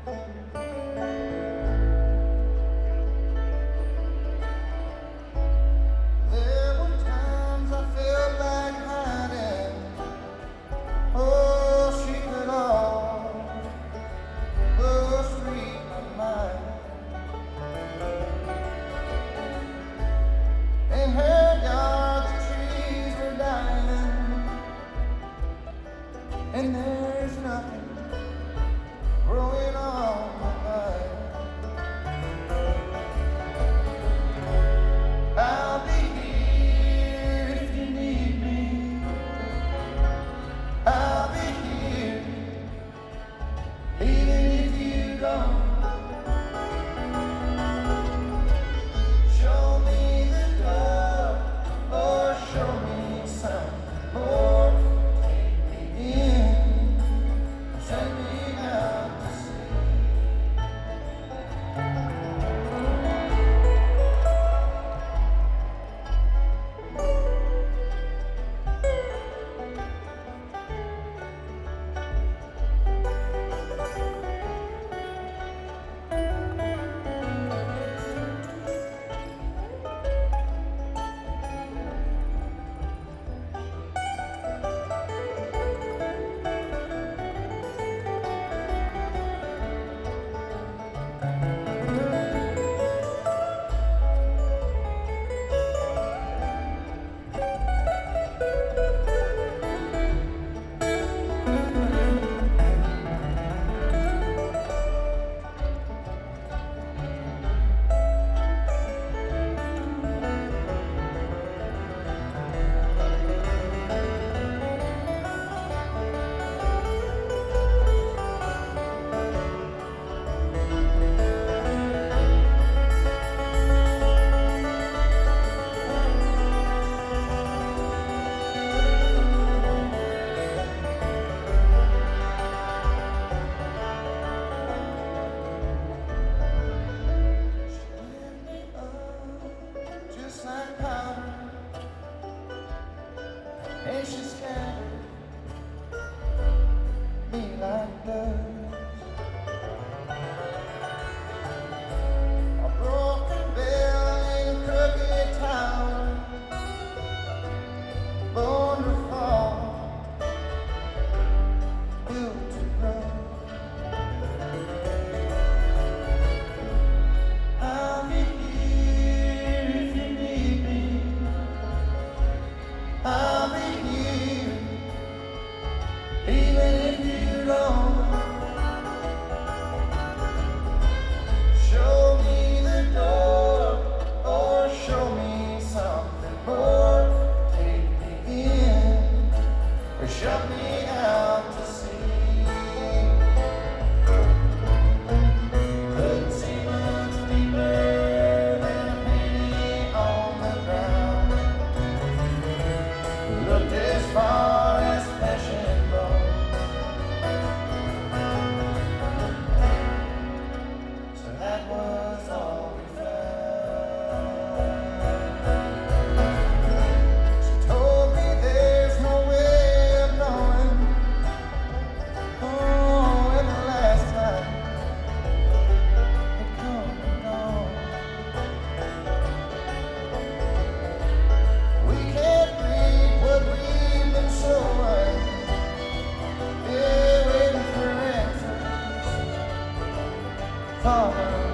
There were times I felt like hiding. Oh, she could almost read my mind. In her yard, the trees were dying, and there's nothing growing on my vine. I'll be here if you need me. I'll be here even if you don't. Show me the door or show me something more. Take me in, send me out to sea. Just like powder, and she scattered me like dust. A broken bell in a crooked tower, born to fall, built to grow. I'll be here if you need me. I'll be here even if you don't. Show me the door or show me something more. Take me in or shut me out to sea. Couldn't see much deeper than a penny on the ground. Looked as far as flesh and bone. So that was all we found. She told me there's no way of knowing. Oh, and the last time it come and gone. We can't read what we've been showing. Yeah, waiting for answers. Father.